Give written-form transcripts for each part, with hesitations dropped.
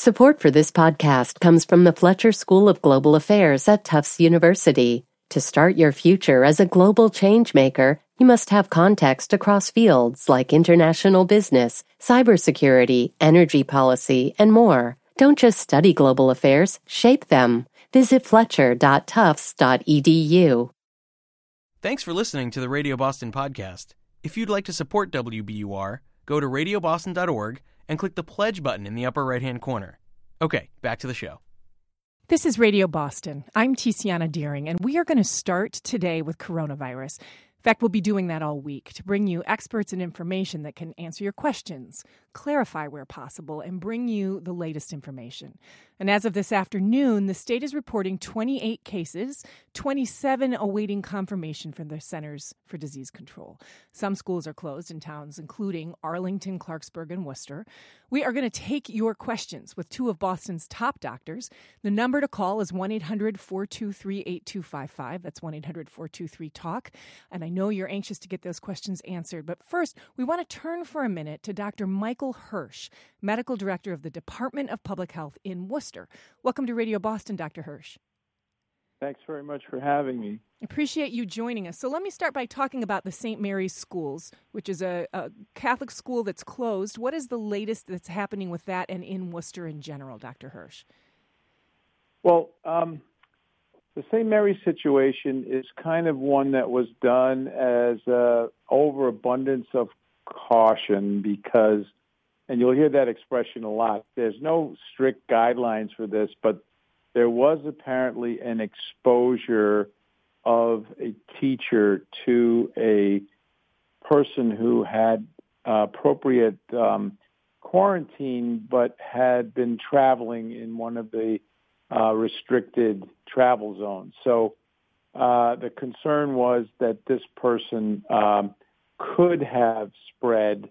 Support for this podcast comes from the Fletcher School of Global Affairs at Tufts University. To start your future as a global changemaker, you must have context across fields like international business, cybersecurity, energy policy, and more. Don't just study global affairs, shape them. Visit fletcher.tufts.edu. Thanks for listening to the Radio Boston podcast. If you'd like to support WBUR, go to radioboston.org and click the pledge button in the upper right-hand corner. Okay, back to the show. This is Radio Boston. I'm Tiziana Deering, and we are going to start today with coronavirus. In fact, we'll be doing that all week to bring you experts and information that can answer your questions, clarify where possible, and bring you the latest information. And as of this afternoon, the state is reporting 28 cases, 27 awaiting confirmation from the Centers for Disease Control. Some schools are closed in towns including Arlington, Clarksburg, and Worcester. We are going to take your questions with two of Boston's top doctors. The number to call is 1-800-423-8255. That's 1-800-423-TALK. And I know you're anxious to get those questions answered. But first, we want to turn for a minute to Dr. Michael Hirsch, Medical Director of the Department of Public Health in Worcester. Welcome to Radio Boston, Dr. Hirsch. Thanks very much for having me. Appreciate you joining us. So let me start by talking about the St. Mary's Schools, which is a Catholic school that's closed. What is the latest that's happening with that and in Worcester in general, Dr. Hirsch? Well, the St. Mary's situation is kind of one that was done as overabundance of caution because, and you'll hear that expression a lot, there's no strict guidelines for this, but there was apparently an exposure of a teacher to a person who had appropriate quarantine but had been traveling in one of the restricted travel zones. So the concern was that this person could have spread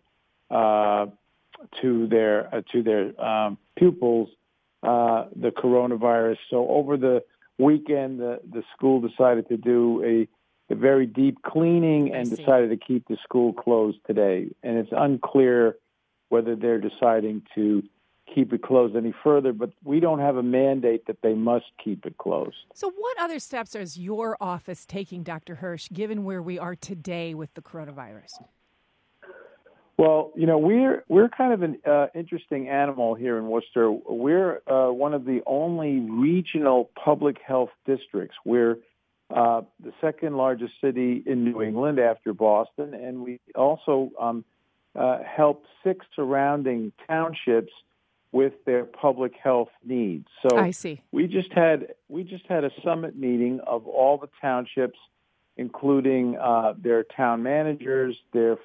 to their pupils the coronavirus. So over the weekend, the school decided to do a very deep cleaning and decided to keep the school closed today. And it's unclear whether they're deciding to keep it closed any further, but we don't have a mandate that they must keep it closed. So what other steps is your office taking, Dr. Hirsch, given where we are today with the coronavirus? Well, you know, we're kind of an interesting animal here in Worcester. We're one of the only regional public health districts. We're the second largest city in New England after Boston, and we also help 6 surrounding townships with their public health needs. So I see. We just had a summit meeting of all the townships, including their town managers, their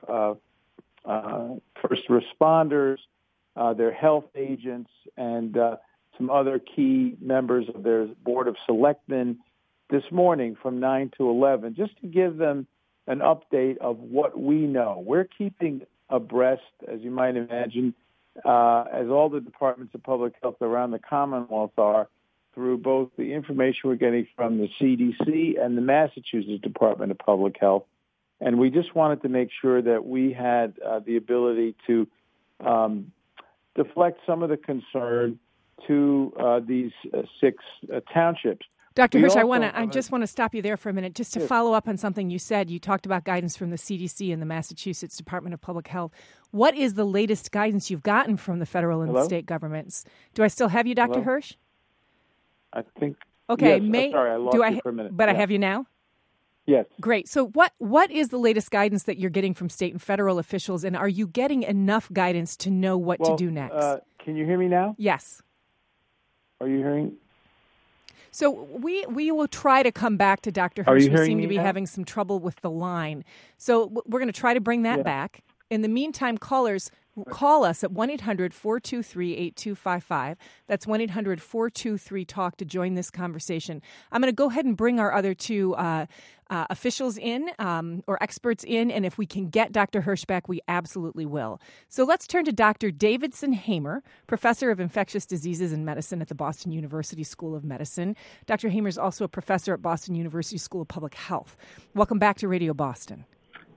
first responders, their health agents, and some other key members of their Board of Selectmen this morning from 9 to 11, just to give them an update of what we know. We're keeping abreast, as you might imagine, as all the departments of public health around the Commonwealth are, through both the information we're getting from the CDC and the Massachusetts Department of Public Health. And we just wanted to make sure that we had the ability to deflect some of the concern to these 6 townships. Dr. Hirsch, I just want to stop you there for a minute, just to follow up on something you said. You talked about guidance from the CDC and the Massachusetts Department of Public Health. What is the latest guidance you've gotten from the federal and state governments? Do I still have you, Dr. Hirsch? I think. Okay. Yes, sorry, I lost you for a minute. But I have you now? Yes. Great. So what is the latest guidance that you're getting from state and federal officials, and are you getting enough guidance to know what to do next? Can you hear me now? Yes. Are you hearing? So we will try to come back to Dr. Hirsch. We seem to be having some trouble with the line. So we're going to try to bring that back. In the meantime, callers, call us at 1-800-423-8255. That's 1-800-423-TALK to join this conversation. I'm going to go ahead and bring our other two officials in or experts in, and if we can get Dr. Hirsch back, we absolutely will. So let's turn to Dr. Davidson Hamer, professor of infectious diseases and medicine at the Boston University School of Medicine. Dr. Hamer is also a professor at Boston University School of Public Health. Welcome back to Radio Boston.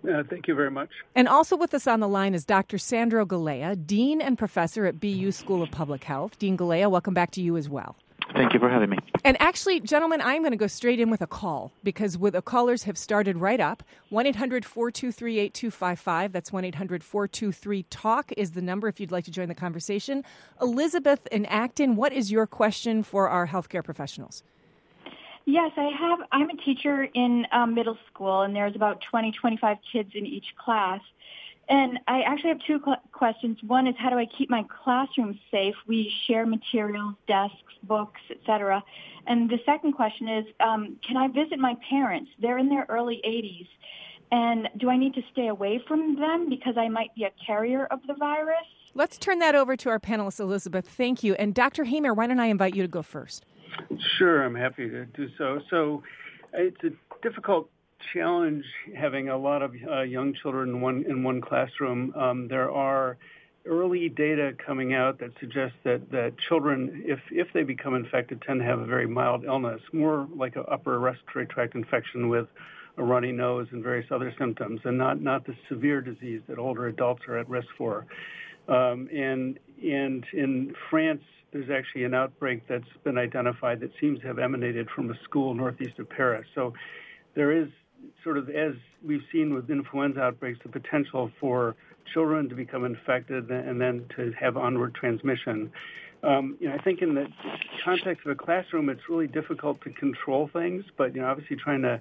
Thank you very much. And also with us on the line is Dr. Sandro Galea, Dean and Professor at BU School of Public Health. Dean Galea, welcome back to you as well. Thank you for having me. And actually, gentlemen, I'm going to go straight in with a call because the callers have started right up. 1-800-423-8255. That's 1-800-423-TALK is the number if you'd like to join the conversation. Elizabeth in Acton, what is your question for our healthcare professionals? Yes, I'm a teacher in middle school, and there's about 25 kids in each class. And I actually have two questions. One is, how do I keep my classroom safe? We share materials, desks, books, etc. And the second question is, can I visit my parents? They're in their early 80s. And do I need to stay away from them because I might be a carrier of the virus? Let's turn that over to our panelist, Elizabeth. Thank you. And Dr. Hamer, why don't I invite you to go first? Sure, I'm happy to do so. So it's a difficult challenge having a lot of young children in one classroom. There are early data coming out that suggests that children, if they become infected, tend to have a very mild illness, more like an upper respiratory tract infection with a runny nose and various other symptoms, and not the severe disease that older adults are at risk for. And in France, there's actually an outbreak that's been identified that seems to have emanated from a school northeast of Paris. So there is sort of, as we've seen with influenza outbreaks, the potential for children to become infected and then to have onward transmission. I think in the context of a classroom, it's really difficult to control things, but, obviously trying to,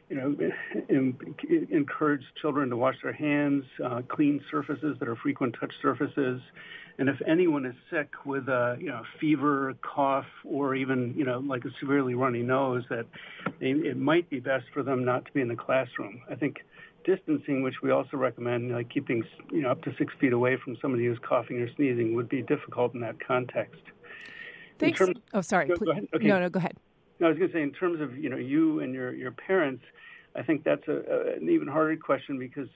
encourage children to wash their hands, clean surfaces that are frequent touch surfaces. And if anyone is sick with a fever, cough, or even like a severely runny nose, that it might be best for them not to be in the classroom. I think distancing, which we also recommend, like keeping up to 6 feet away from somebody who's coughing or sneezing, would be difficult in that context. Thanks. Sorry. Go ahead. Okay. No, go ahead. No, I was going to say, in terms of you and your parents, I think that's an even harder question because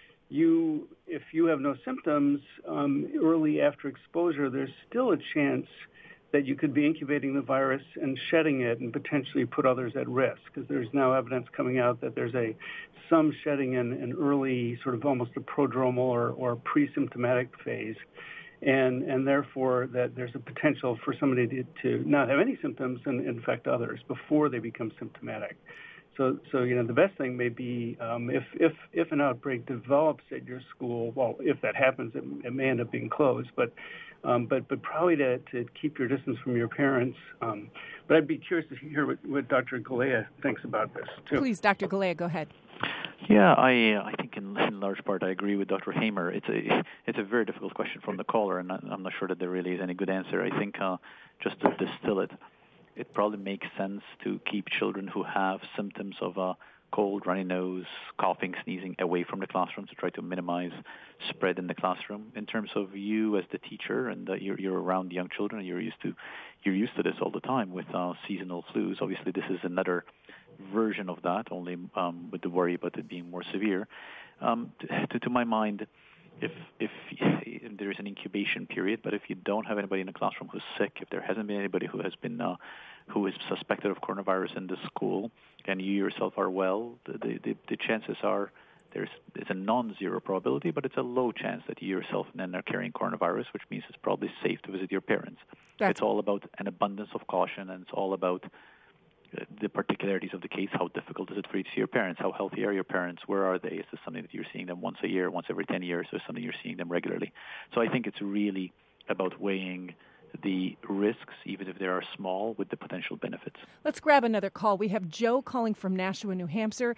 if you have no symptoms early after exposure, there's still a chance that you could be incubating the virus and shedding it and potentially put others at risk, because there's now evidence coming out that there's some shedding in an early sort of almost a prodromal or pre-symptomatic phase. And therefore that there's a potential for somebody to not have any symptoms and infect others before they become symptomatic. So the best thing may be if an outbreak develops at your school, well, if that happens, it may end up being closed, but probably to keep your distance from your parents. But I'd be curious to hear what Dr. Galea thinks about this too. Please, Dr. Galea, go ahead. Yeah, I think in large part I agree with Dr. Hamer. It's a very difficult question from the caller, and I'm not sure that there really is any good answer. I think just to distill it probably makes sense to keep children who have symptoms of a cold, runny nose, coughing, sneezing away from the classroom to try to minimize spread in the classroom. In terms of you as the teacher and you're around young children, you're used to this all the time with seasonal flus. Obviously, this is another version of that, only with the worry about it being more severe. To my mind, if there is an incubation period, but if you don't have anybody in the classroom who's sick, if there hasn't been anybody who has been who is suspected of coronavirus in the school, and you yourself are well, the chances are it's a non-zero probability, but it's a low chance that you yourself then are carrying coronavirus, which means it's probably safe to visit your parents. It's all about an abundance of caution, and it's all about the particularities of the case. How difficult is it for you to see your parents? How healthy are your parents? Where are they? Is this something that you're seeing them once a year, once every 10 years, or something you're seeing them regularly? So I think it's really about weighing the risks, even if they are small, with the potential benefits. Let's grab another call. We have Joe calling from Nashua, New Hampshire.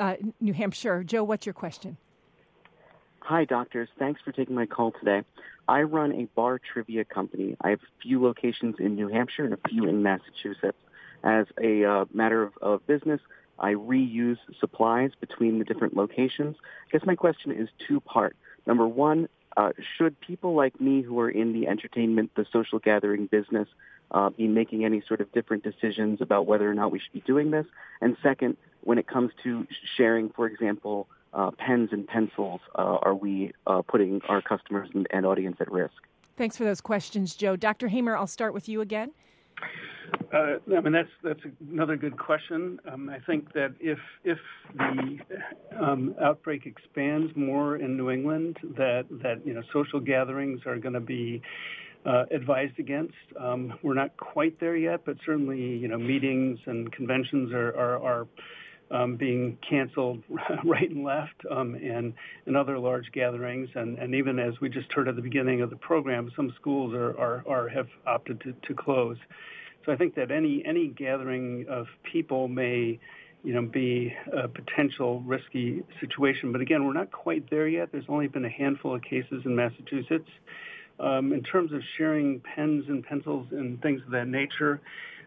Joe, what's your question? Hi, doctors. Thanks for taking my call today. I run a bar trivia company. I have a few locations in New Hampshire and a few in Massachusetts. As a matter of business, I reuse supplies between the different locations. I guess my question is two-part. Number one, should people like me who are in the entertainment, the social gathering business, be making any sort of different decisions about whether or not we should be doing this? And second, when it comes to sharing, for example, pens and pencils, are we putting our customers and audience at risk? Thanks for those questions, Joe. Dr. Hamer, I'll start with you again. That's another good question. I think that if the outbreak expands more in New England, that social gatherings are going to be advised against. We're not quite there yet, but certainly meetings and conventions are being canceled right and left, and other large gatherings, and even as we just heard at the beginning of the program, some schools have opted to close. So I think that any gathering of people may be a potential risky situation. But again, we're not quite there yet. There's only been a handful of cases in Massachusetts. In terms of sharing pens and pencils and things of that nature,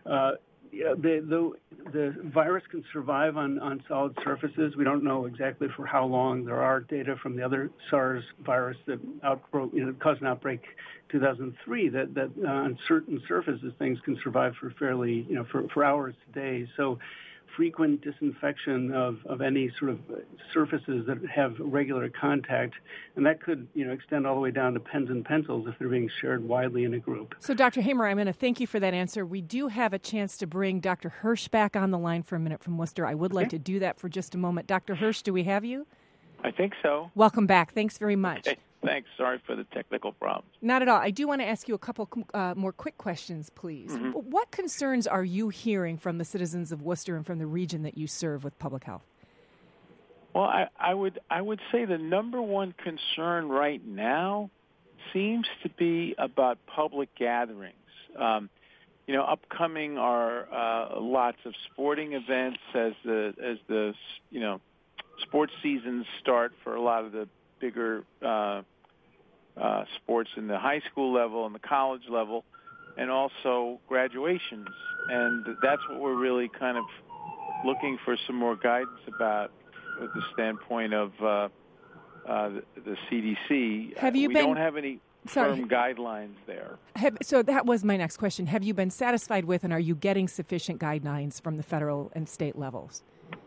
the virus can survive on solid surfaces. We don't know exactly for how long. There are data from the other SARS virus that caused an outbreak in 2003 that on certain surfaces things can survive for fairly for hours to days. So frequent disinfection of any sort of surfaces that have regular contact, and that could extend all the way down to pens and pencils if they're being shared widely in a group. So Dr. Hamer, I'm going to thank you for that answer. We do have a chance to bring Dr. Hirsch back on the line for a minute from Worcester. I would like to do that for just a moment. Dr. Hirsch, do we have you? I think so. Welcome back. Thanks very much. Okay. Thanks. Sorry for the technical problems. Not at all. I do want to ask you a couple more quick questions, please. Mm-hmm. What concerns are you hearing from the citizens of Worcester and from the region that you serve with public health? Well, I would say the number one concern right now seems to be about public gatherings. Upcoming are lots of sporting events as the sports seasons start for a lot of the bigger sports in the high school level and the college level, and also graduations. And that's what we're really kind of looking for some more guidance about with the standpoint of the CDC. We don't have any firm guidelines there. So that was my next question. Have you been satisfied with, and are you getting sufficient guidelines from the federal and state levels?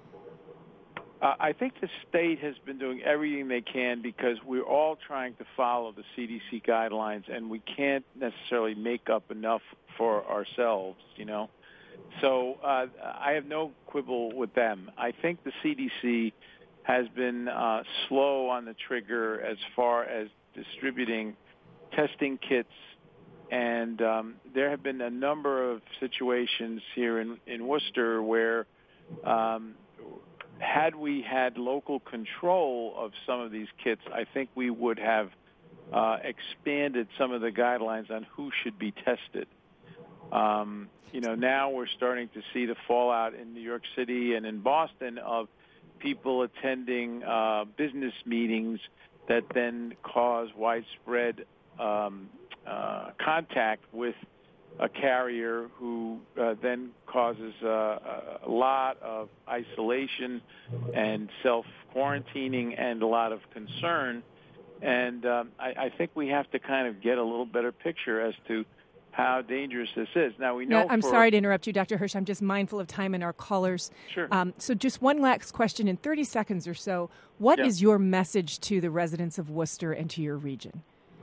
I think the state has been doing everything they can because we're all trying to follow the CDC guidelines, and we can't necessarily make up enough for ourselves, So I have no quibble with them. I think the CDC has been slow on the trigger as far as distributing testing kits, and there have been a number of situations here in Worcester where had we had local control of some of these kits, I think we would have expanded some of the guidelines on who should be tested. Now we're starting to see the fallout in New York City and in Boston of people attending business meetings that then cause widespread contact with a carrier who then causes a lot of isolation and self-quarantining and a lot of concern. And I think we have to kind of get a little better picture as to how dangerous this is. Now, we know... I'm sorry to interrupt you, Dr. Hirsch. I'm just mindful of time and our callers. Sure. So just one last question in 30 seconds or so. What is your message to the residents of Worcester and to your region?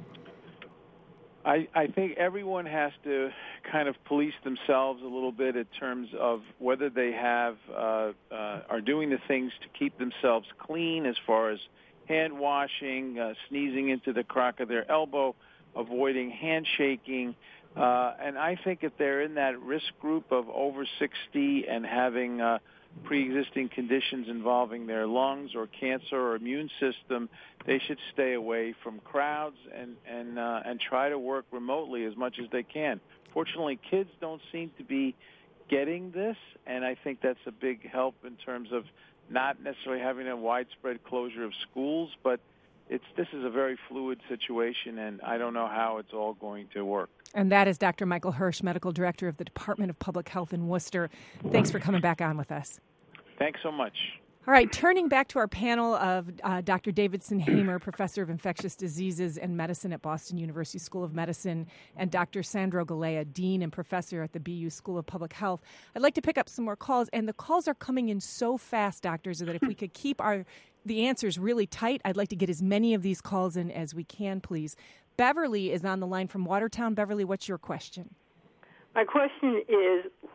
I think everyone has to kind of police themselves a little bit in terms of whether they have are doing the things to keep themselves clean as far as hand washing, sneezing into the crack of their elbow, avoiding handshaking. And I think if they're in that risk group of over 60 and having pre-existing conditions involving their lungs or cancer or immune system, they should stay away from crowds and try to work remotely as much as they can. Fortunately, kids don't seem to be getting this, and I think that's a big help in terms of not necessarily having a widespread closure of schools, but this is a very fluid situation, and I don't know how it's all going to work. And that is Dr. Michael Hirsch, Medical Director of the Department of Public Health in Worcester. Thanks for coming back on with us. Thanks so much. All right, turning back to our panel of Dr. Davidson Hamer, Professor of Infectious Diseases and Medicine at Boston University School of Medicine, and Dr. Sandro Galea, Dean and Professor at the BU School of Public Health. I'd like to pick up some more calls, and the calls are coming in so fast, doctors, that if we could keep the answers really tight, I'd like to get as many of these calls in as we can, please. Beverly is on the line from Watertown. Beverly, what's your question? My question is,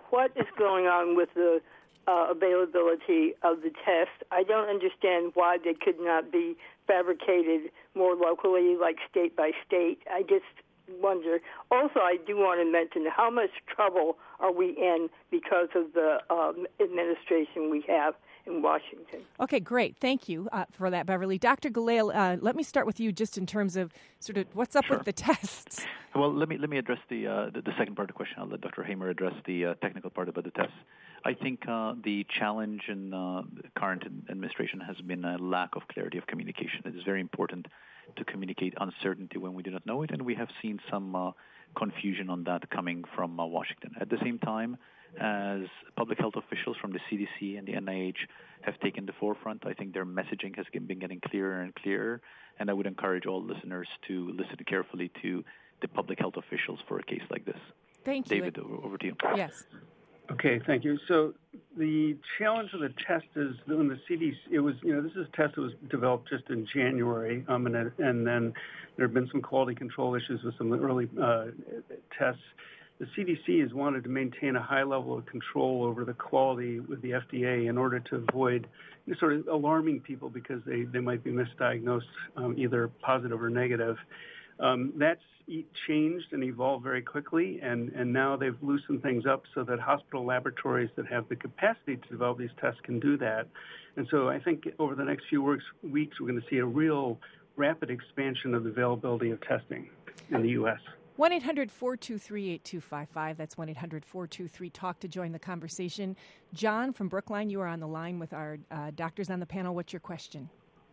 what is going on with the availability of the test. I don't understand why they could not be fabricated more locally, like state by state. I just wonder. Also, I do want to mention how much trouble are we in because of the administration we have in Washington. Okay, great. Thank you for that, Beverly. Dr. Galea, let me start with you just in terms of sort of what's up with the tests. Well, let me address the second part of the question. I'll let Dr. Hamer address the technical part about the tests. I think the challenge in the current administration has been a lack of clarity of communication. It is very important to communicate uncertainty when we do not know it, and we have seen some confusion on that coming from Washington. At the same time, as public health officials from the CDC and the NIH have taken the forefront, I think their messaging has been getting clearer and clearer, and I would encourage all listeners to listen carefully to the public health officials for a case like this. Thank you. David, over to you. Yes. Okay, thank you. So the challenge of the test is when the CDC, this is a test that was developed just in January, and then there have been some quality control issues with some early tests. The CDC has wanted to maintain a high level of control over the quality with the FDA in order to avoid sort of alarming people because they might be misdiagnosed, either positive or negative. That's changed and evolved very quickly, and now they've loosened things up so that hospital laboratories that have the capacity to develop these tests can do that. And so I think over the next few weeks, we're going to see a real rapid expansion of the availability of testing in the U.S. 1-800-423-8255. That's 1-800-423-TALK to join the conversation. John from Brookline, you are on the line with our doctors on the panel. What's your question?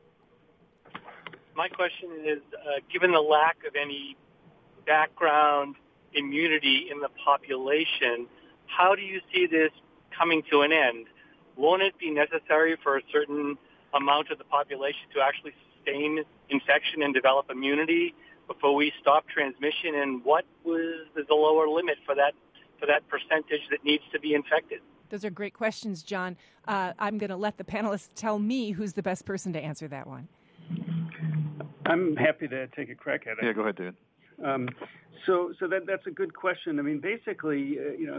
My question is, given the lack of any background immunity in the population, how do you see this coming to an end? Won't it be necessary for a certain amount of the population to actually sustain infection and develop immunity before we stop transmission? And what is the lower limit for that percentage that needs to be infected? Those are great questions, John. I'm going to let the panelists tell me who's the best person to answer that one. I'm happy to take a crack at it. Yeah, go ahead, David. So that's a good question. I mean, basically,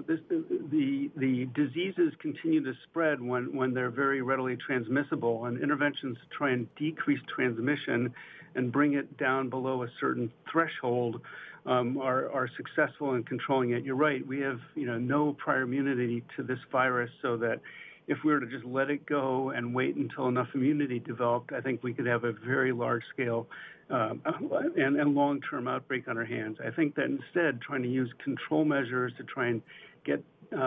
the diseases continue to spread when they're very readily transmissible, and interventions to try and decrease transmission and bring it down below a certain threshold are successful in controlling it. You're right. We have no prior immunity to this virus, so that if we were to just let it go and wait until enough immunity developed, I think we could have a very large-scale and long-term outbreak on our hands. I think that instead, trying to use control measures to try and get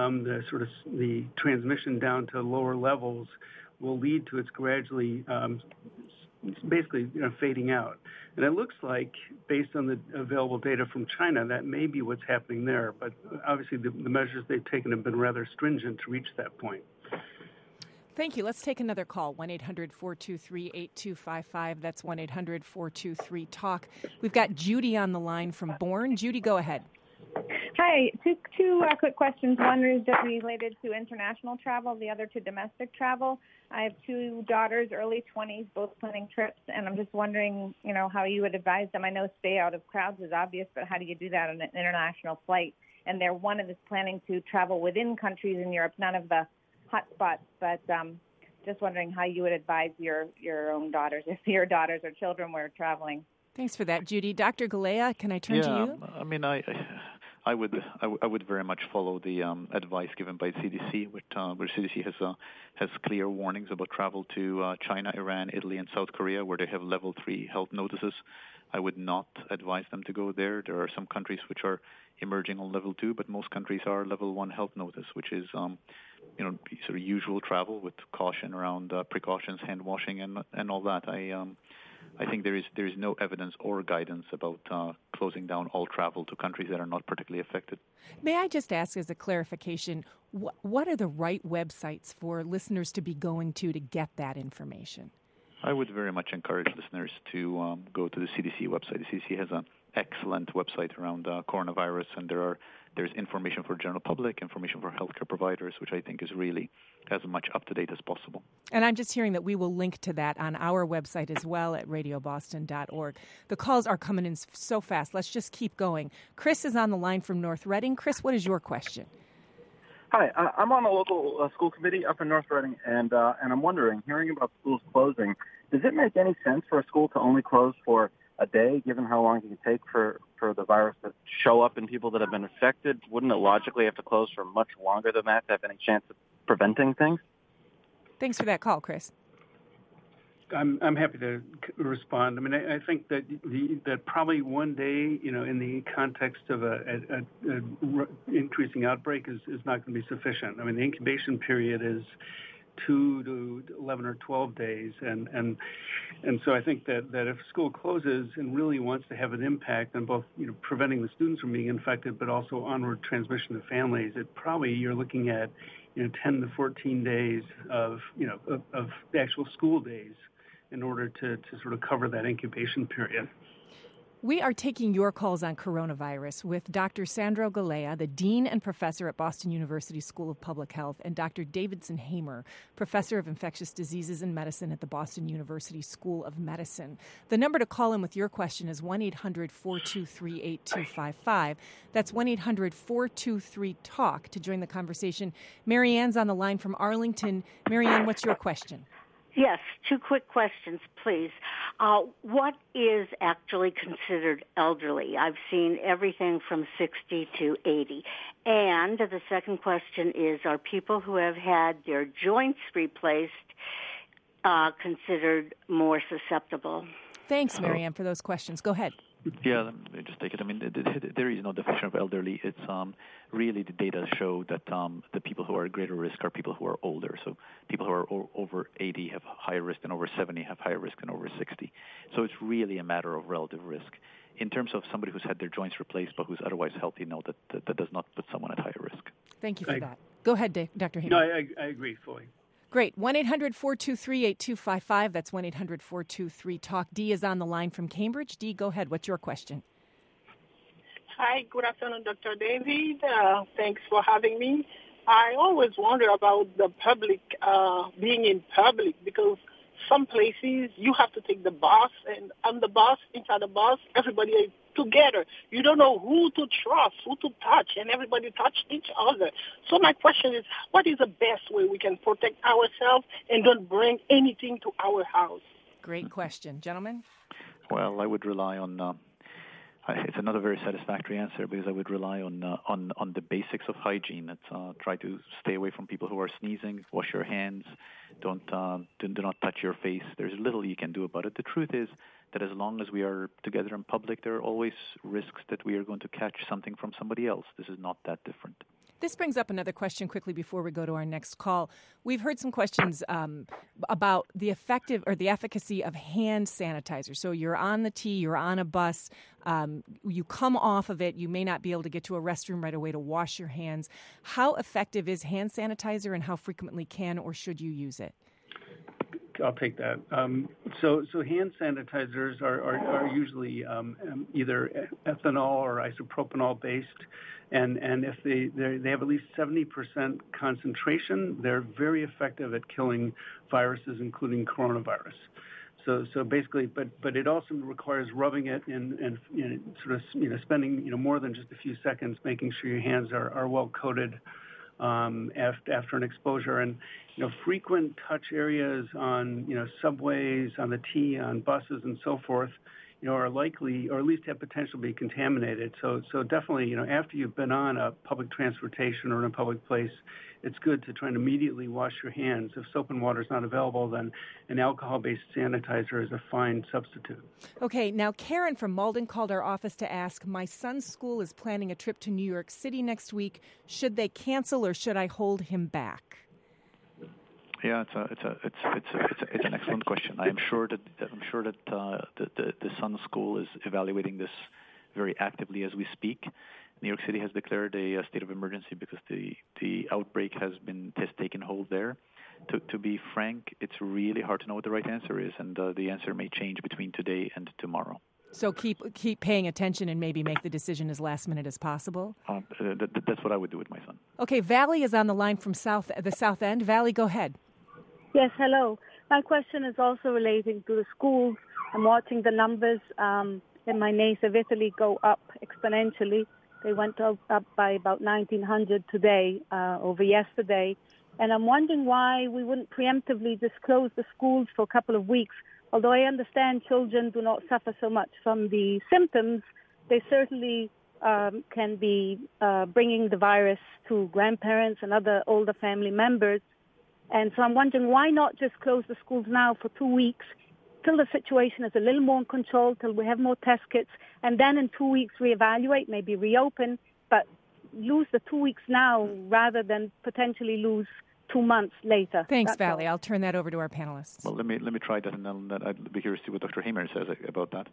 the transmission down to lower levels will lead to its gradually, basically, fading out. And it looks like, based on the available data from China, that may be what's happening there. But obviously, the measures they've taken have been rather stringent to reach that point. Thank you. Let's take another call, 1-800-423-8255. That's 1-800-423-TALK. We've got Judy on the line from Bourne. Judy, go ahead. Hi. Two quick questions. One is just related to international travel, the other to domestic travel. I have two daughters, early 20s, both planning trips, and I'm just wondering, how you would advise them. I know stay out of crowds is obvious, but how do you do that on an international flight? And one is planning to travel within countries in Europe, none of the hot spots, but just wondering how you would advise your own daughters, if your daughters or children were traveling. Thanks for that, Judy. Dr. Galea, can I turn to you? I mean, I would very much follow the advice given by CDC, where CDC has clear warnings about travel to China, Iran, Italy, and South Korea, where they have level 3 health notices. I would not advise them to go there. There are some countries which are emerging on level 2, but most countries are level 1 health notice, which is sort of usual travel with caution around precautions, hand washing, and all that. I think there is no evidence or guidance about closing down all travel to countries that are not particularly affected. May I just ask as a clarification, what are the right websites for listeners to be going to get that information? I would very much encourage listeners to go to the CDC website. The CDC has an excellent website around coronavirus, and there's information for general public, information for healthcare providers, which I think is really as much up to date as possible. And I'm just hearing that we will link to that on our website as well at radioboston.org. The calls are coming in so fast. Let's just keep going. Chris is on the line from North Reading. Chris, what is your question? Hi, I'm on a local school committee up in North Reading, and I'm wondering, hearing about schools closing, does it make any sense for a school to only close for a day, given how long it can take for the virus to show up in people that have been infected? Wouldn't it logically have to close for much longer than that to have any chance of preventing things? Thanks for that call, Chris. I'm happy to respond. I mean, I think that that probably one day, in the context of a increasing outbreak is not going to be sufficient. I mean, the incubation period is 2 to 11 or 12 days, and so I think that if school closes and really wants to have an impact on both preventing the students from being infected, but also onward transmission to families, you're looking at 10 to 14 days of the actual school days in order to sort of cover that incubation period. We are taking your calls on coronavirus with Dr. Sandro Galea, the Dean and Professor at Boston University School of Public Health, and Dr. Davidson Hamer, Professor of Infectious Diseases and Medicine at the Boston University School of Medicine. The number to call in with your question is 1-800-423-8255. That's 1-800-423-TALK to join the conversation. Marianne's on the line from Arlington. Marianne, what's your question? Yes, two quick questions, please. What is actually considered elderly? I've seen everything from 60 to 80. And the second question is, are people who have had their joints replaced considered more susceptible? Thanks, Marianne, for those questions. Go ahead. Yeah, let me just take it. I mean, there is no definition of elderly. It's really the data show that the people who are at greater risk are people who are older. So people who are over 80 have higher risk than over 70 have higher risk than over 60. So it's really a matter of relative risk. In terms of somebody who's had their joints replaced but who's otherwise healthy, no, that does not put someone at higher risk. Thank you for that. Go ahead, Dr. Hamer. No, I agree fully. Great. 1-800-423-8255. That's 1-800-423-TALK. Dee is on the line from Cambridge. Dee, go ahead. What's your question? Hi, good afternoon, Dr. David. Thanks for having me. I always wonder about the public, being in public, because some places you have to take the bus, and on the bus, inside the bus, everybody is together. You don't know who to trust, who to touch, and everybody touch each other. So my question is, what is the best way we can protect ourselves and don't bring anything to our house? Great question. Gentlemen? Well, I would rely on... it's another very satisfactory answer because I would rely on the basics of hygiene. Try to stay away from people who are sneezing. Wash your hands. Do not touch your face. There's little you can do about it. The truth is that as long as we are together in public, there are always risks that we are going to catch something from somebody else. This is not that different. This brings up another question quickly before we go to our next call. We've heard some questions about the effective or the efficacy of hand sanitizer. So you're on the T, you're on a bus, you come off of it, you may not be able to get to a restroom right away to wash your hands. How effective is hand sanitizer, and how frequently can or should you use it? I'll take that. So hand sanitizers are usually either ethanol or isopropanol based, and if they have at least 70% concentration, they're very effective at killing viruses, including coronavirus. So basically, but it also requires rubbing it and sort of spending more than just a few seconds, making sure your hands are well coated after an exposure. And frequent touch areas on subways, on the T, on buses, and so forth, are likely, or at least have potential to be contaminated. So definitely, after you've been on a public transportation or in a public place, it's good to try and immediately wash your hands. If soap and water is not available, then an alcohol-based sanitizer is a fine substitute. Okay, now Karen from Malden called our office to ask, my son's school is planning a trip to New York City next week. Should they cancel or should I hold him back? Yeah, it's an excellent question. I'm sure that the Sun School is evaluating this very actively as we speak. New York City has declared a state of emergency because the outbreak has taken hold there. To be frank, it's really hard to know what the right answer is, and the answer may change between today and tomorrow. So keep paying attention and maybe make the decision as last minute as possible? That's what I would do with my son. Okay, Valley is on the line from the South End. Valley, go ahead. Yes, hello. My question is also relating to the schools. I'm watching the numbers in my native Italy go up exponentially. They went up by about 1,900 today, over yesterday. And I'm wondering why we wouldn't preemptively just close the schools for a couple of weeks. Although I understand children do not suffer so much from the symptoms, they certainly can be bringing the virus to grandparents and other older family members. And so I'm wondering why not just close the schools now for 2 weeks till the situation is a little more in control, till we have more test kits, and then in 2 weeks reevaluate, maybe reopen, but lose the 2 weeks now rather than potentially lose 2 months later. Thanks, Valley. I'll turn that over to our panelists. Well, let me try that, and then I'd be curious to see what Dr. Hamer says about that.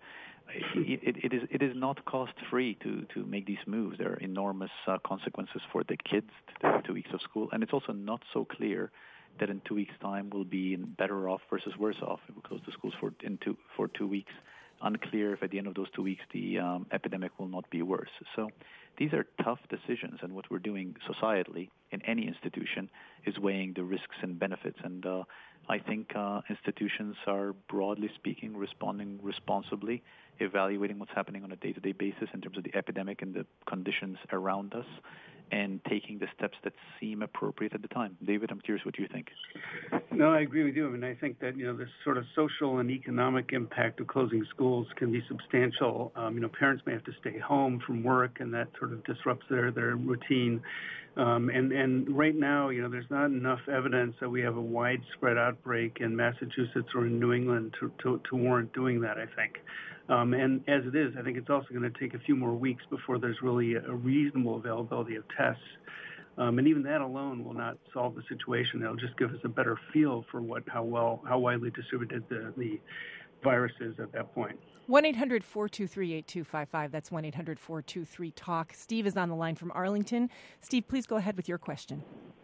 It is not cost-free to make these moves. There are enormous consequences for the kids to have 2 weeks of school, and it's also not so clear that in 2 weeks' time we'll be better off versus worse off if we close the schools for 2 weeks. Unclear if at the end of those 2 weeks the epidemic will not be worse. So these are tough decisions, and what we're doing societally in any institution is weighing the risks and benefits. And I think institutions are, broadly speaking, responding responsibly, evaluating what's happening on a day-to-day basis in terms of the epidemic and the conditions around us, and taking the steps that seem appropriate at the time. David, I'm curious what you think. No, I agree with you. I mean, I think that, this sort of social and economic impact of closing schools can be substantial. Parents may have to stay home from work, and that sort of disrupts their routine. And right now, there's not enough evidence that we have a widespread outbreak in Massachusetts or in New England to warrant doing that, I think. And as it is, I think it's also going to take a few more weeks before there's really a reasonable availability of tests. And even that alone will not solve the situation. It'll just give us a better feel for how widely distributed the virus is at that point. 1-800-423-8255. That's 1-800-423-TALK. Steve is on the line from Arlington. Steve, please go ahead with your question.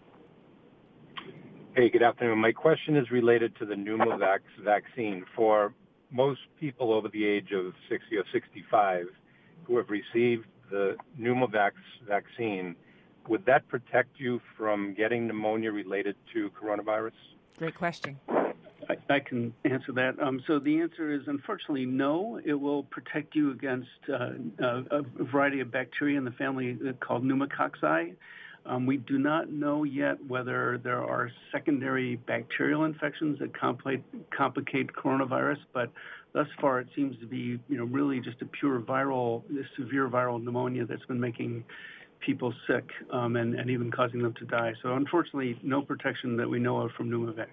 Hey, good afternoon. My question is related to the Pneumovax vaccine. For most people over the age of 60 or 65 who have received the Pneumovax vaccine, would that protect you from getting pneumonia related to coronavirus? Great question. I can answer that. So the answer is, unfortunately, no. It will protect you against a variety of bacteria in the family called pneumococci. We do not know yet whether there are secondary bacterial infections that complicate coronavirus, but thus far it seems to be, really just a severe viral pneumonia that's been making people sick and even causing them to die. So unfortunately, no protection that we know of from Pneumovax.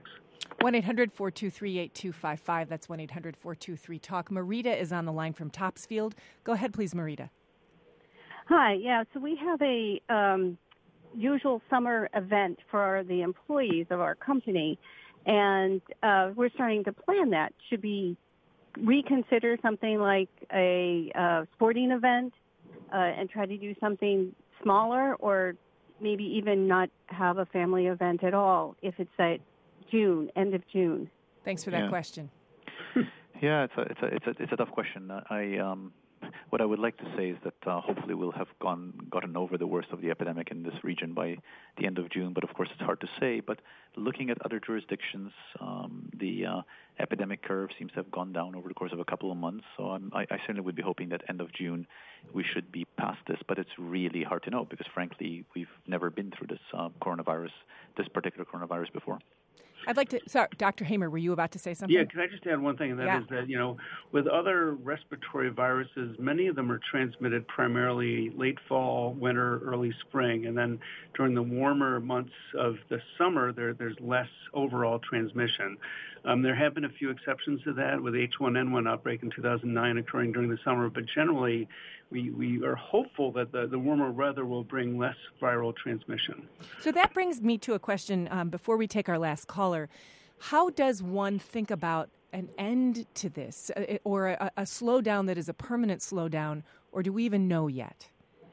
1-800-423-8255. That's 1-800-423-TALK. Marita is on the line from Topsfield. Go ahead, please, Marita. Hi. Yeah, so we have a usual summer event for the employees of our company, and we're starting to plan that. Should we reconsider something like a sporting event and try to do something smaller, or maybe even not have a family event at all if it's at June, end of June? Thanks for that question. Yeah, it's a tough question. What I would like to say is that hopefully we'll have gotten over the worst of the epidemic in this region by the end of June, but of course it's hard to say. But looking at other jurisdictions, the epidemic curve seems to have gone down over the course of a couple of months. So I certainly would be hoping that end of June we should be past this, but it's really hard to know because frankly we've never been through this particular coronavirus before. I'd like to, sorry, Dr. Hamer, were you about to say something? Yeah, can I just add one thing, and that is that, with other respiratory viruses, many of them are transmitted primarily late fall, winter, early spring, and then during the warmer months of the summer, there's less overall transmission. There have been a few exceptions to that, with H1N1 outbreak in 2009 occurring during the summer, but generally we are hopeful that the warmer weather will bring less viral transmission. So that brings me to a question before we take our last caller. How does one think about an end to this, or a slowdown that is a permanent slowdown, or do we even know yet?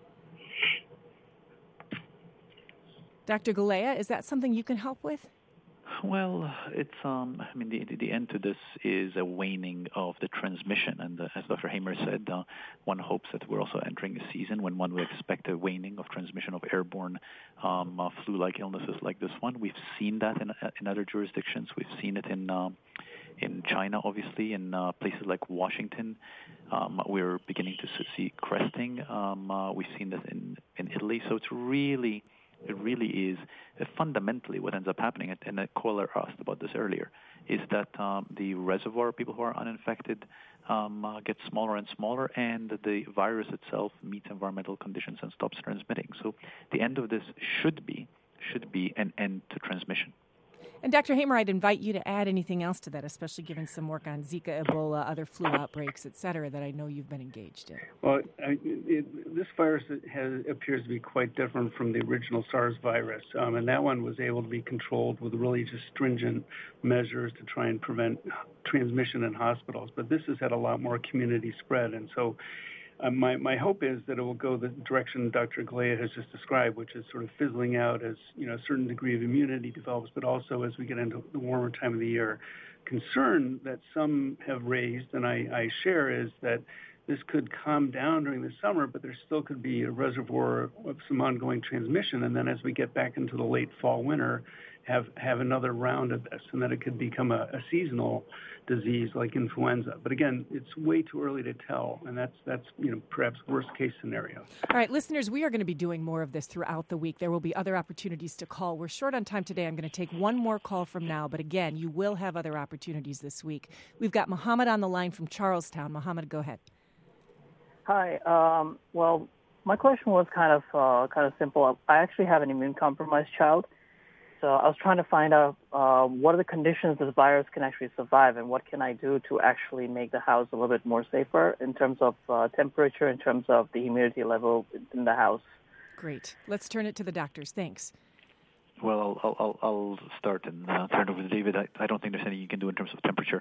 Dr. Galea, is that something you can help with? Well, it's the end to this is a waning of the transmission, and as Dr. Hamer said, one hopes that we're also entering a season when one will expect a waning of transmission of airborne flu-like illnesses like this one. We've seen that in other jurisdictions. We've seen it in in China, obviously, in places like Washington. We're beginning to see cresting. We've seen this in Italy. So it really is fundamentally what ends up happening, and a caller asked about this earlier, is that the reservoir of people who are uninfected gets smaller and smaller, and the virus itself meets environmental conditions and stops transmitting. So the end of this should be an end to transmission. And Dr. Hamer, I'd invite you to add anything else to that, especially given some work on Zika, Ebola, other flu outbreaks, et cetera, that I know you've been engaged in. Well, this virus appears to be quite different from the original SARS virus, and that one was able to be controlled with really just stringent measures to try and prevent transmission in hospitals. But this has had a lot more community spread, and so my hope is that it will go the direction Dr. Galea has just described, which is sort of fizzling out as a certain degree of immunity develops, but also as we get into the warmer time of the year. Concern that some have raised, and I share, is that this could calm down during the summer, but there still could be a reservoir of some ongoing transmission, and then as we get back into the late fall, winter, have another round of this, and that it could become a seasonal disease like influenza. But again, it's way too early to tell, and that's perhaps worst case scenario. All right, listeners, we are going to be doing more of this throughout the week. There will be other opportunities to call. We're short on time today. I'm going to take one more call from now, but again, you will have other opportunities this week. We've got Mohammed on the line from Charlestown. Mohammed, go ahead. Hi. Well, my question was kind of simple. I actually have an immune-compromised child. So I was trying to find out what are the conditions this virus can actually survive, and what can I do to actually make the house a little bit more safer in terms of temperature, in terms of the humidity level in the house. Great. Let's turn it to the doctors. Thanks. Well, I'll start and turn it over to David. I don't think there's anything you can do in terms of temperature.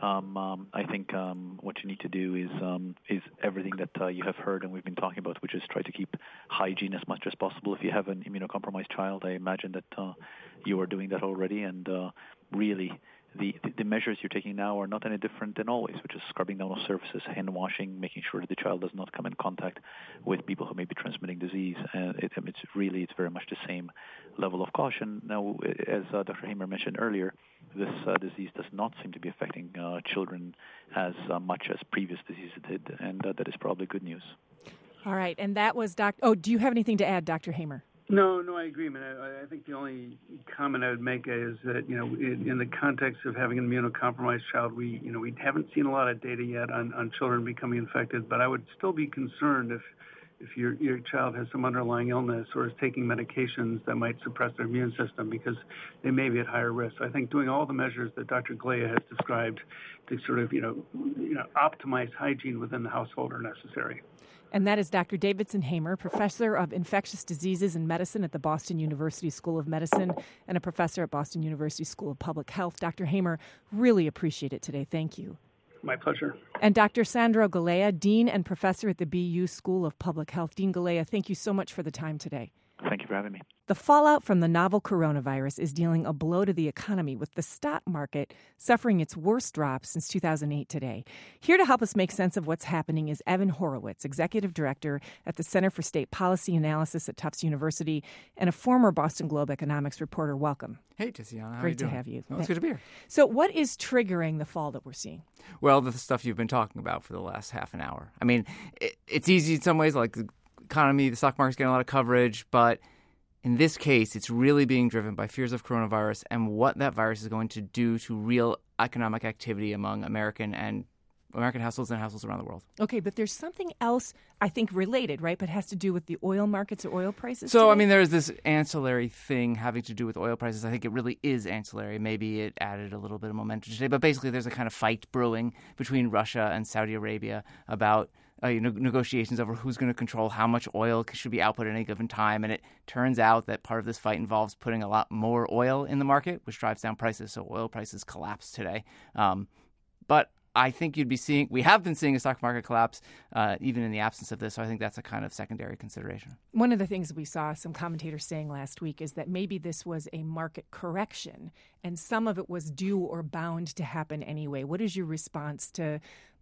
I think what you need to do is everything that you have heard and we've been talking about, which is try to keep hygiene as much as possible. If you have an immunocompromised child, I imagine that you are doing that already, and really the measures you're taking now are not any different than always, which is scrubbing down on surfaces, hand washing, making sure that the child does not come in contact with people who may be transmitting disease. And it's very much the same level of caution. Now, as Dr. Hamer mentioned earlier, this disease does not seem to be affecting children as much as previous diseases did, and that is probably good news. All right, and that was do you have anything to add, Dr. Hamer? No, I agree. I think the only comment I would make is that, in the context of having an immunocompromised child, we haven't seen a lot of data yet on children becoming infected, but I would still be concerned if your child has some underlying illness or is taking medications that might suppress their immune system, because they may be at higher risk. So I think doing all the measures that Dr. Galea has described to sort of, optimize hygiene within the household are necessary. And that is Dr. Davidson Hamer, professor of infectious diseases and medicine at the Boston University School of Medicine and a professor at Boston University School of Public Health. Dr. Hamer, really appreciate it today. Thank you. My pleasure. And Dr. Sandro Galea, dean and professor at the BU School of Public Health. Dean Galea, thank you so much for the time today. Thank you for having me. The fallout from the novel coronavirus is dealing a blow to the economy, with the stock market suffering its worst drop since 2008 today. Here to help us make sense of what's happening is Evan Horowitz, executive director at the Center for State Policy Analysis at Tufts University and a former Boston Globe economics reporter. Welcome. Hey, Tiziana. How Great are you doing? to have you. Well, it's good to be here. So what is triggering the fall that we're seeing? Well, the stuff you've been talking about for the last half an hour. I mean, it's easy in some ways, like the economy, the stock market's getting a lot of coverage, but in this case, it's really being driven by fears of coronavirus and what that virus is going to do to real economic activity among American households and households around the world. Okay, but there's something else, I think, related, right? But has to do with the oil markets or oil prices So, today? I mean, there's this ancillary thing having to do with oil prices. I think it really is ancillary. Maybe it added a little bit of momentum today. But basically, there's a kind of fight brewing between Russia and Saudi Arabia about negotiations over who's going to control how much oil should be output at any given time. And it turns out that part of this fight involves putting a lot more oil in the market, which drives down prices. So oil prices collapsed today. But I think we have been seeing a stock market collapse even in the absence of this. So I think that's a kind of secondary consideration. One of the things we saw some commentators saying last week is that maybe this was a market correction and some of it was due or bound to happen anyway. What is your response to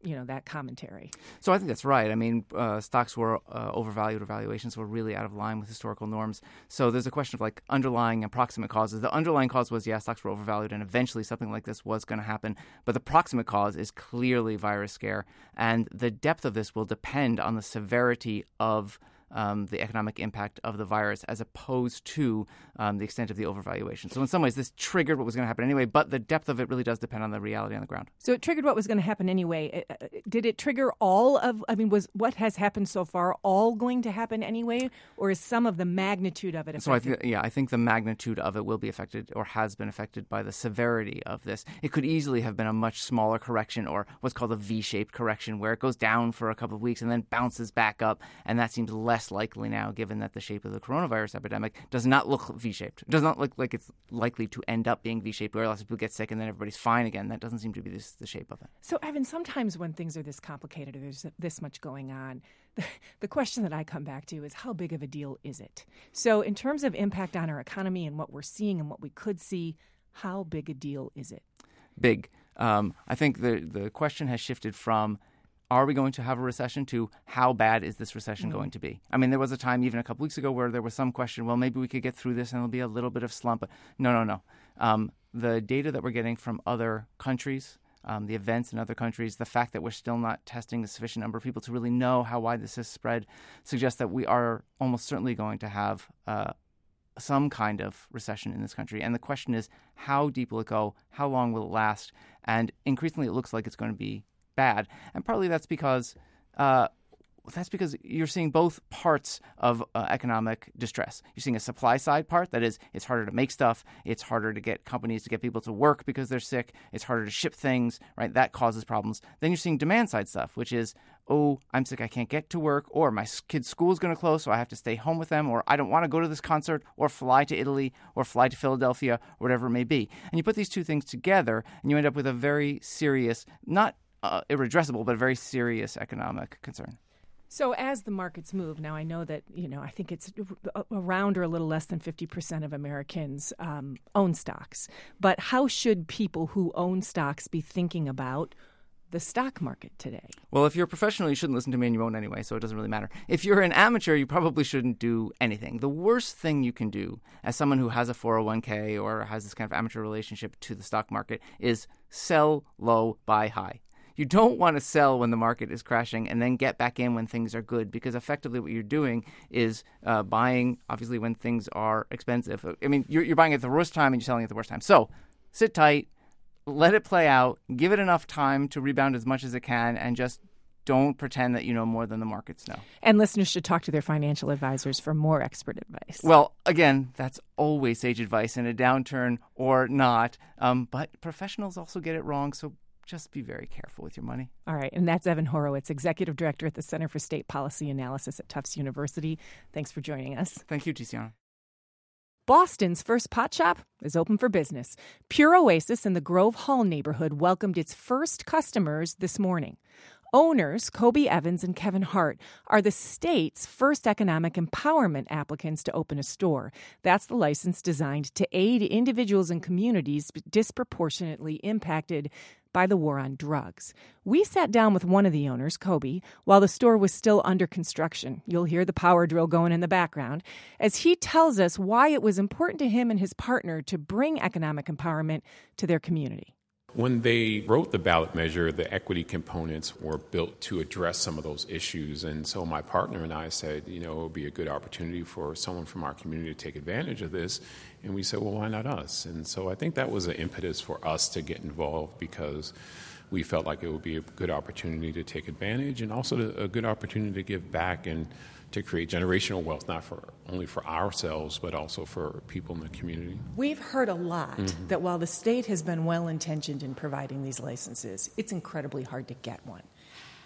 that commentary. So I think that's right. I mean, stocks were overvalued, or valuations were really out of line with historical norms. So there's a question of like underlying and proximate causes. The underlying cause was, stocks were overvalued, and eventually something like this was going to happen. But the proximate cause is clearly virus scare, and the depth of this will depend on the severity of the economic impact of the virus as opposed to the extent of the overvaluation. So in some ways, this triggered what was going to happen anyway, but the depth of it really does depend on the reality on the ground. So it triggered what was going to happen anyway. Did it trigger all of, was what has happened so far all going to happen anyway, or is some of the magnitude of it affected? So I think the magnitude of it will be affected or has been affected by the severity of this. It could easily have been a much smaller correction, or what's called a V-shaped correction, where it goes down for a couple of weeks and then bounces back up, and that seems less likely now, given that the shape of the coronavirus epidemic does not look V-shaped. It does not look like it's likely to end up being V-shaped, where lots of people get sick and then everybody's fine again. That doesn't seem to be the shape of it. So, Evan, sometimes when things are this complicated or there's this much going on, the question that I come back to is, how big of a deal is it? So in terms of impact on our economy and what we're seeing and what we could see, how big a deal is it? Big. I think the question has shifted from, are we going to have a recession, to how bad is this recession going to be? I mean, there was a time even a couple weeks ago where there was some question, well, maybe we could get through this and there'll be a little bit of slump. But no. The data that we're getting from other countries, the events in other countries, the fact that we're still not testing a sufficient number of people to really know how wide this has spread, suggests that we are almost certainly going to have some kind of recession in this country. And the question is, how deep will it go? How long will it last? And increasingly, it looks like it's going to be bad. And partly that's because you're seeing both parts of economic distress. You're seeing a supply side part, that is, it's harder to make stuff, it's harder to get companies to get people to work because they're sick, it's harder to ship things, right? That causes problems. Then you're seeing demand side stuff, which is, oh, I'm sick, I can't get to work, or my kid's school is going to close, so I have to stay home with them, or I don't want to go to this concert, or fly to Italy, or fly to Philadelphia, or whatever it may be. And you put these two things together, and you end up with a very serious, not irredressible, but a very serious economic concern. So as the markets move, now I know that, I think it's around or a little less than 50% of Americans own stocks. But how should people who own stocks be thinking about the stock market today? Well, if you're a professional, you shouldn't listen to me, and you won't anyway, so it doesn't really matter. If you're an amateur, you probably shouldn't do anything. The worst thing you can do as someone who has a 401k or has this kind of amateur relationship to the stock market is sell low, buy high. You don't want to sell when the market is crashing and then get back in when things are good, because effectively what you're doing is buying, obviously, when things are expensive. I mean, you're buying at the worst time and you're selling at the worst time. So sit tight, let it play out, give it enough time to rebound as much as it can, and just don't pretend that you know more than the markets know. And listeners should talk to their financial advisors for more expert advice. Well, again, that's always sage advice in a downturn or not. But professionals also get it wrong, so just be very careful with your money. All right. And that's Evan Horowitz, Executive Director at the Center for State Policy Analysis at Tufts University. Thanks for joining us. Thank you, Tiziana. Boston's first pot shop is open for business. Pure Oasis in the Grove Hall neighborhood welcomed its first customers this morning. Owners Kobe Evans and Kevin Hart are the state's first economic empowerment applicants to open a store. That's the license designed to aid individuals and communities disproportionately impacted by the war on drugs. We sat down with one of the owners, Kobe, while the store was still under construction. You'll hear the power drill going in the background as he tells us why it was important to him and his partner to bring economic empowerment to their community. When they wrote the ballot measure, the equity components were built to address some of those issues. And so my partner and I said, it would be a good opportunity for someone from our community to take advantage of this. And we said, well, why not us? And so I think that was an impetus for us to get involved, because we felt like it would be a good opportunity to take advantage, and also a good opportunity to give back and to create generational wealth, not only for ourselves, but also for people in the community. We've heard a lot that while the state has been well-intentioned in providing these licenses, it's incredibly hard to get one.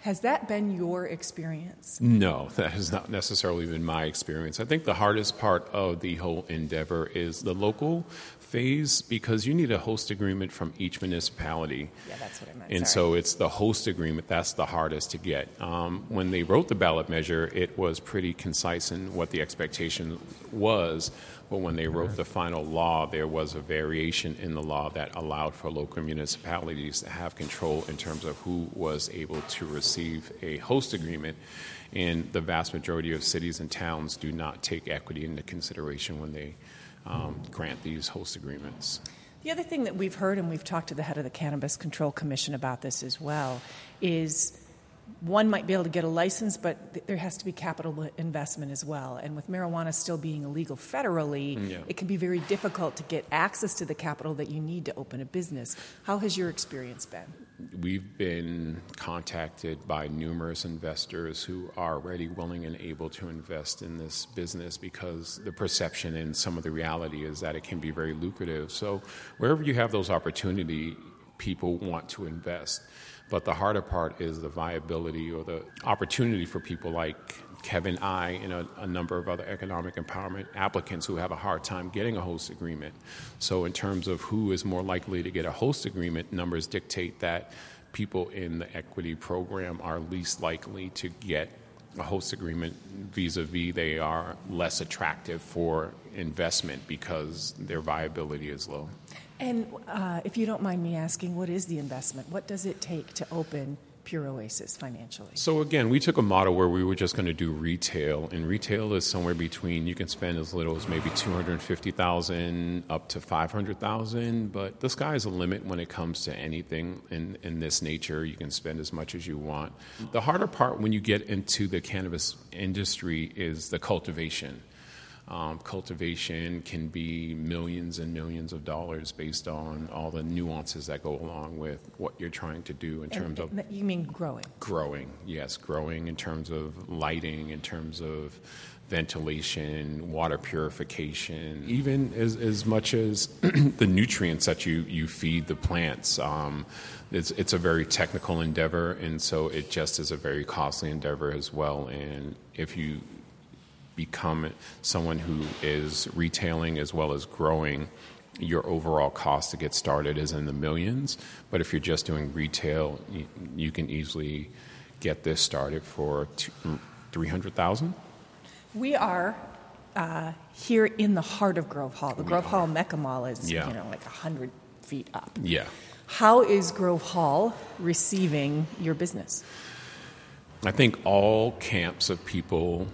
Has that been your experience? No, that has not necessarily been my experience. I think the hardest part of the whole endeavor is the local phase, because you need a host agreement from each municipality. Yeah, that's what I meant. And so it's the host agreement that's the hardest to get. When they wrote the ballot measure, it was pretty concise in what the expectation was. But when they wrote the final law, there was a variation in the law that allowed for local municipalities to have control in terms of who was able to receive a host agreement. And the vast majority of cities and towns do not take equity into consideration when they grant these host agreements. The other thing that we've heard, and we've talked to the head of the Cannabis Control Commission about this as well, is one might be able to get a license, but there has to be capital investment as well. And with marijuana still being illegal federally, it can be very difficult to get access to the capital that you need to open a business. How has your experience been? We've been contacted by numerous investors who are ready, willing, and able to invest in this business because the perception and some of the reality is that it can be very lucrative. So wherever you have those opportunities, people want to invest. But the harder part is the viability or the opportunity for people like Kevin I and a number of other economic empowerment applicants who have a hard time getting a host agreement. So in terms of who is more likely to get a host agreement, numbers dictate that people in the equity program are least likely to get a host agreement. Vis-a-vis, they are less attractive for investment because their viability is low. And if you don't mind me asking, what is the investment? What does it take to open Pure Oasis financially? So again, we took a model where we were just going to do retail, and retail is somewhere between, you can spend as little as maybe $250,000 up to $500,000, but the sky's the limit when it comes to anything in this nature. You can spend as much as you want. The harder part when you get into the cannabis industry is the cultivation. Cultivation can be millions and millions of dollars based on all the nuances that go along with what you're trying to do in terms of... You mean growing? Growing, yes. Growing in terms of lighting, in terms of ventilation, water purification, even as much as the nutrients that you feed the plants. It's a very technical endeavor, and so it just is a very costly endeavor as well. And if you become someone who is retailing as well as growing, your overall cost to get started is in the millions. But if you're just doing retail, you can easily get this started for $300,000. We are here in the heart of Grove Hall. The Grove Hall Mecca Mall is like 100 feet up. Yeah. How is Grove Hall receiving your business? I think all camps of people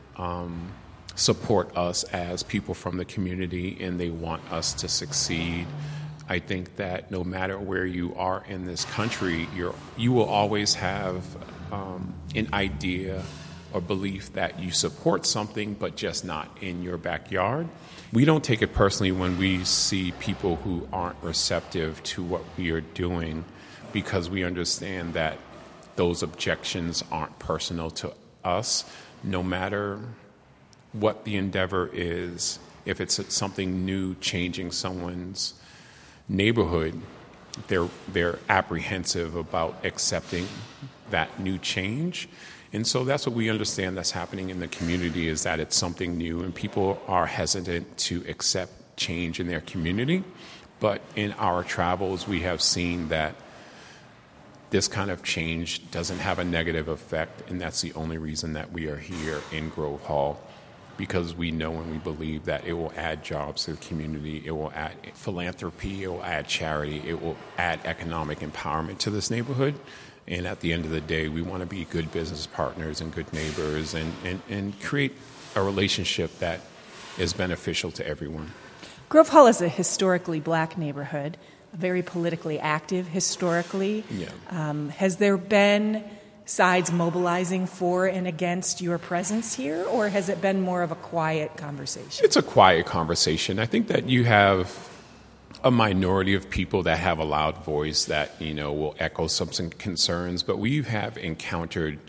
support us as people from the community, and they want us to succeed. I think that no matter where you are in this country, you will always have an idea or belief that you support something, but just not in your backyard. We don't take it personally when we see people who aren't receptive to what we are doing, because we understand that those objections aren't personal to us. No matter what the endeavor is, if it's something new changing someone's neighborhood, they're apprehensive about accepting that new change. And so that's what we understand that's happening in the community, is that it's something new and people are hesitant to accept change in their community. But in our travels, we have seen that this kind of change doesn't have a negative effect, and that's the only reason that we are here in Grove Hall, because we know and we believe that it will add jobs to the community, it will add philanthropy, it will add charity, it will add economic empowerment to this neighborhood. And at the end of the day, we want to be good business partners and good neighbors and create a relationship that is beneficial to everyone. Grove Hall is a historically black neighborhood, very politically active historically. Yeah. Has there been sides mobilizing for and against your presence here, or has it been more of a quiet conversation? It's a quiet conversation. I think that you have a minority of people that have a loud voice that, will echo some concerns, but we have encountered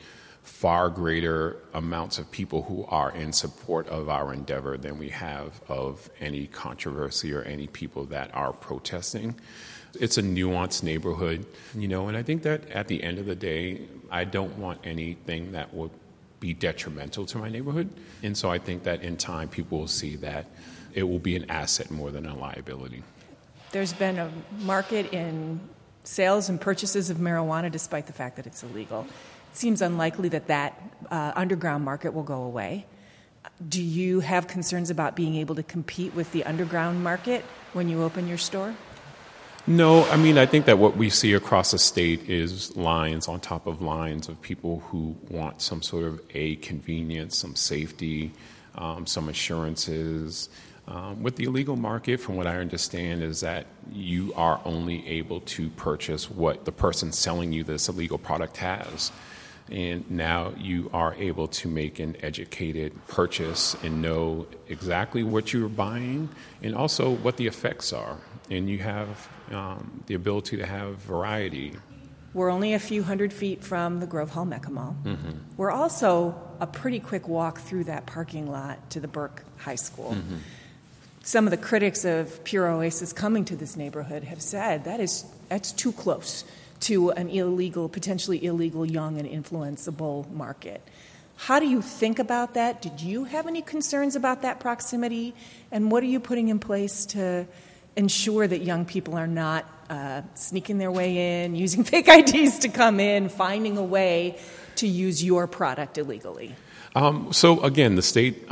far greater amounts of people who are in support of our endeavor than we have of any controversy or any people that are protesting. It's a nuanced neighborhood, and I think that at the end of the day, I don't want anything that would be detrimental to my neighborhood. And so I think that in time, people will see that it will be an asset more than a liability. There's been a market in sales and purchases of marijuana despite the fact that it's illegal. It seems unlikely that underground market will go away. Do you have concerns about being able to compete with the underground market when you open your store? No, I think that what we see across the state is lines on top of lines of people who want some sort of convenience, some safety, some assurances. With the illegal market, from what I understand, is that you are only able to purchase what the person selling you this illegal product has. And now you are able to make an educated purchase and know exactly what you're buying and also what the effects are. And you have the ability to have variety. We're only a few hundred feet from the Grove Hall Mecca Mall. Mm-hmm. We're also a pretty quick walk through that parking lot to the Burke High School. Mm-hmm. Some of the critics of Pure Oasis coming to this neighborhood have said that's too close to an potentially illegal, young and influenceable market. How do you think about that? Did you have any concerns about that proximity? And what are you putting in place to ensure that young people are not sneaking their way in, using fake IDs to come in, finding a way to use your product illegally? So again, the state,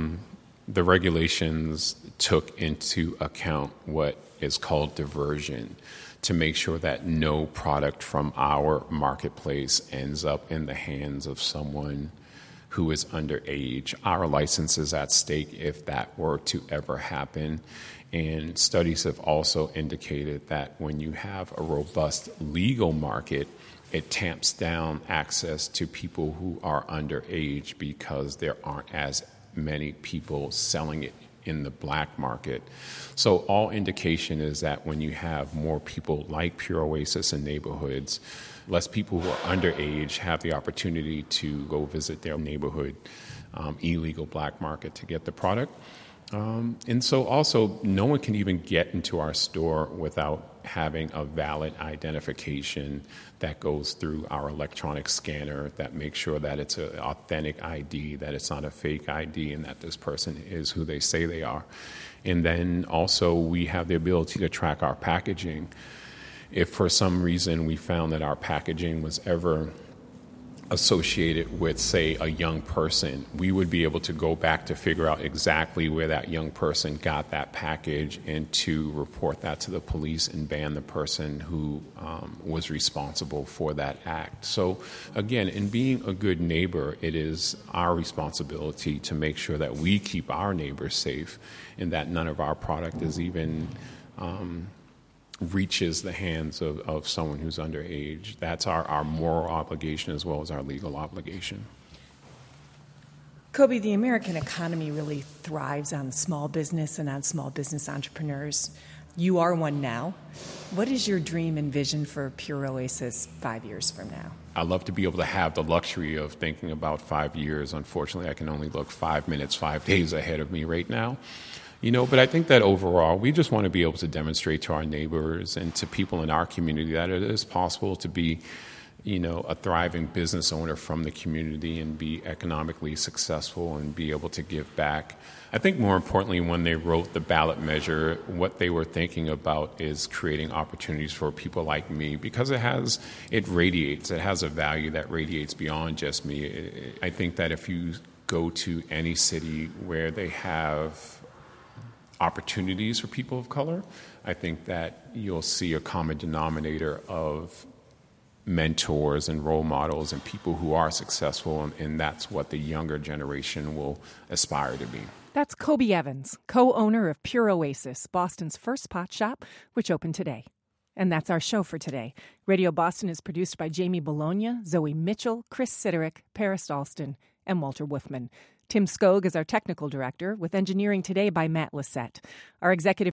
the regulations took into account what is called diversion to make sure that no product from our marketplace ends up in the hands of someone who is underage. Our license is at stake if that were to ever happen. And studies have also indicated that when you have a robust legal market, it tamps down access to people who are underage because there aren't as many people selling it in the black market. So all indication is that when you have more people like Pure Oasis in neighborhoods, less people who are underage have the opportunity to go visit their neighborhood illegal black market to get the product. And so also no one can even get into our store without having a valid identification that goes through our electronic scanner that makes sure that it's an authentic ID, that it's not a fake ID, and that this person is who they say they are. And then also we have the ability to track our packaging. If for some reason we found that our packaging was ever associated with, say, a young person, we would be able to go back to figure out exactly where that young person got that package and to report that to the police and ban the person who was responsible for that act. So again, in being a good neighbor, it is our responsibility to make sure that we keep our neighbors safe and that none of our product is even reaches the hands of someone who's underage. That's our moral obligation as well as our legal obligation. Kobe, the American economy really thrives on small business and on small business entrepreneurs. You are one now. What is your dream and vision for Pure Oasis 5 years from now? I'd love to be able to have the luxury of thinking about 5 years. Unfortunately, I can only look 5 minutes, 5 days ahead of me right now. But I think that overall, we just want to be able to demonstrate to our neighbors and to people in our community that it is possible to be, a thriving business owner from the community and be economically successful and be able to give back. I think more importantly, when they wrote the ballot measure, what they were thinking about is creating opportunities for people like me because it has a value that radiates beyond just me. I think that if you go to any city where they have opportunities for people of color, I think that you'll see a common denominator of mentors and role models and people who are successful, and that's what the younger generation will aspire to be. That's Kobe Evans, co-owner of Pure Oasis, Boston's first pot shop, which opened today. And that's our show for today. Radio Boston is produced by Jamie Bologna, Zoe Mitchell, Chris Siderick, Paris Alston, and Walter Wolfman. Tim Skog is our technical director, with engineering today by Matt Lissette. Our executive